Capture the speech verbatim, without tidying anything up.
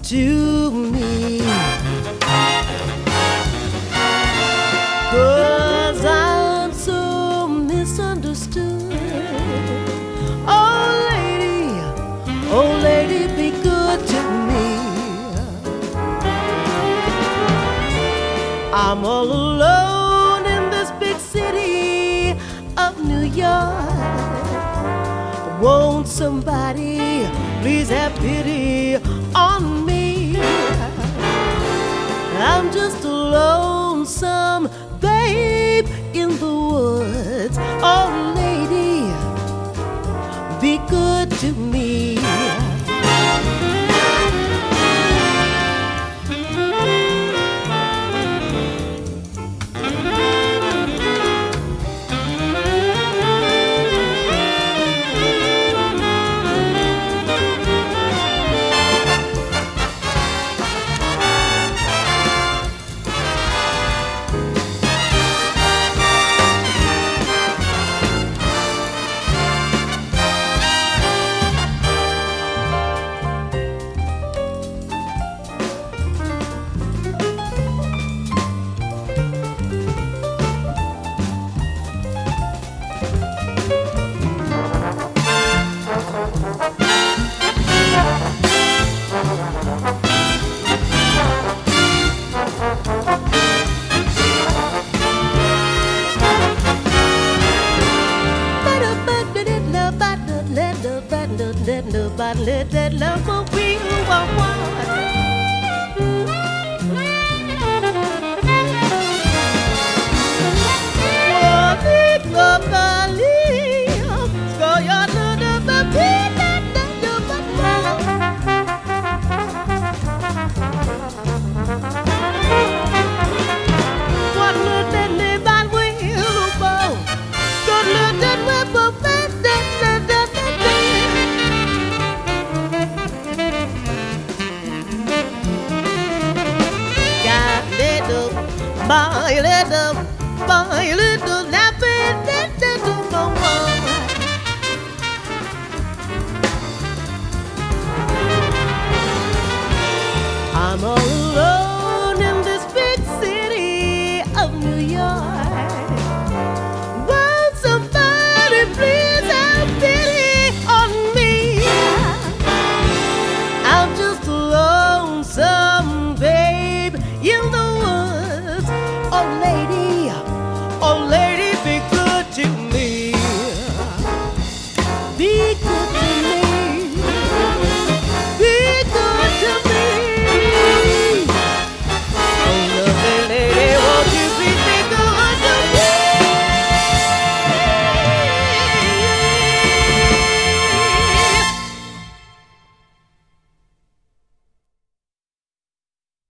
to me. 'Cause I'm so misunderstood. Oh lady, oh lady, be good to me. I'm all alone in this big city of New York. Won't somebody please have pity on me? I'm just a lonesome babe in the woods. Oh lady, be good to me. Let that love go be one my little, my little nappy, little woman. I'm all alone in this big city of New York. Won't somebody please have pity on me? I'm just a lonesome babe in the woods. Oh lady, oh lady.